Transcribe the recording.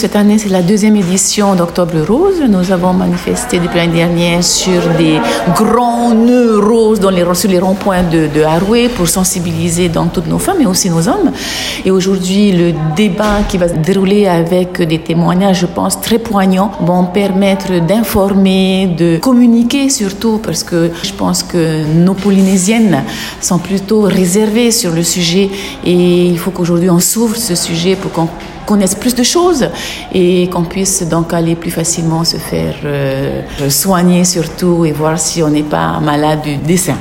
Cette année, c'est la 2e édition d'Octobre Rose. Nous avons manifesté depuis l'année dernière sur des grands nœuds roses sur les ronds-points de Haroué pour sensibiliser donc toutes nos femmes et aussi nos hommes. Et aujourd'hui, le débat qui va se dérouler avec des témoignages, je pense, très poignants, vont permettre d'informer, de communiquer surtout, parce que je pense que nos Polynésiennes sont plutôt réservées sur le sujet et il faut qu'aujourd'hui on s'ouvre ce sujet pour qu'on connaisse plus de choses et qu'on puisse donc aller plus facilement se faire soigner surtout et voir si on n'est pas malade du sein.